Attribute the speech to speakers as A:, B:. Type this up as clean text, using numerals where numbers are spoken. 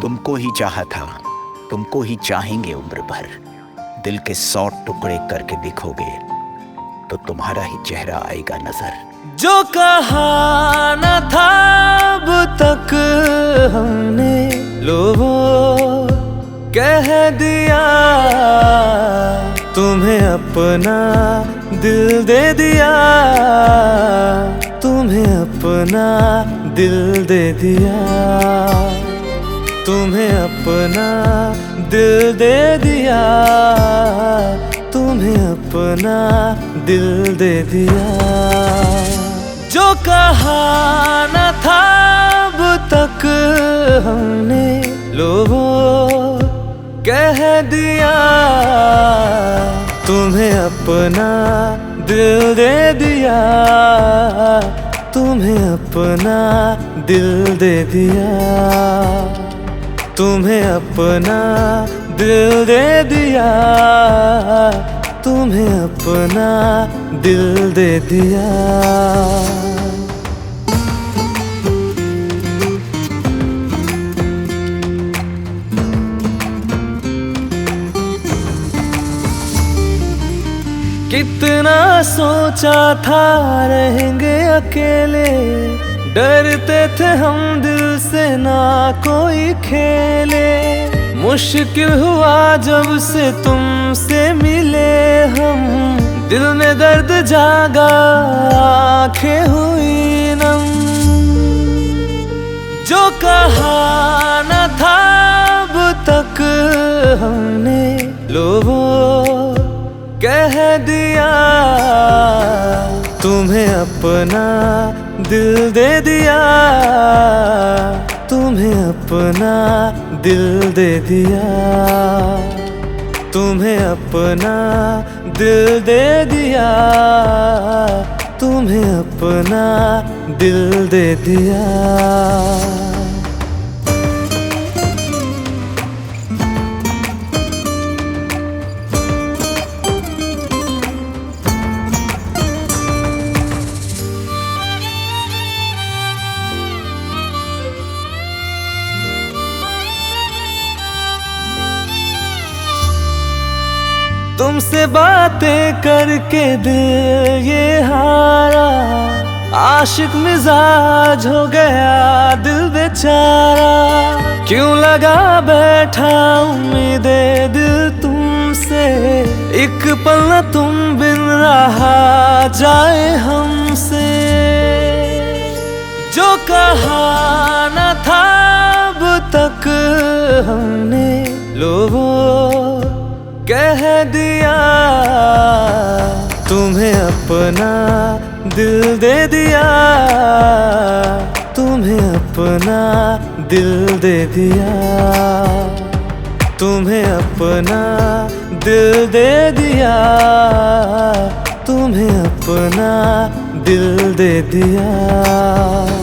A: तुमको ही चाहा था, तुमको ही चाहेंगे उम्र भर। दिल के 100 टुकड़े करके दिखोगे तो तुम्हारा ही चेहरा आएगा नजर।
B: जो कहा न था अब तक हमने, लो वो कह दिया। तुम्हें अपना दिल दे दिया, तुम्हें अपना दिल दे दिया, तुम्हें अपना दिल दे दिया, तुम्हें अपना दिल दे दिया। जो कहा न था अब तक हमने, लो वो कह दिया। तुम्हें अपना दिल दे दिया, तुम्हें अपना दिल दे दिया, तुम्हें अपना दिल दे दिया, तुम्हें अपना दिल दे दिया। कितना सोचा था रहेंगे अकेले, डरते थे हम दिल से ना कोई खेले। मुश्किल हुआ जब से तुमसे मिले हम, दिल में दर्द जागा आंखें हुई नम। जो कहा न था अब तक हमने, लो वो कह दिया। तुम्हें अपना दिल दे दिया, तुम्हें अपना दिल दे दिया, तुम्हें अपना दिल दे दिया, तुम्हें अपना दिल दे दिया। तुमसे बातें करके दिल ये हारा, आशिक मिजाज हो गया दिल बेचारा। क्यों लगा बैठा उम्मीदे दिल तुमसे, एक पल न तुम बिन रहा जाए हमसे। जो कहा न था अब तक हमने, लो वो कह दिया। तुम्हें अपना दिल दे दिया, तुम्हें अपना दिल दे दिया, तुम्हें अपना दिल दे दिया, तुम्हें अपना दिल दे दिया।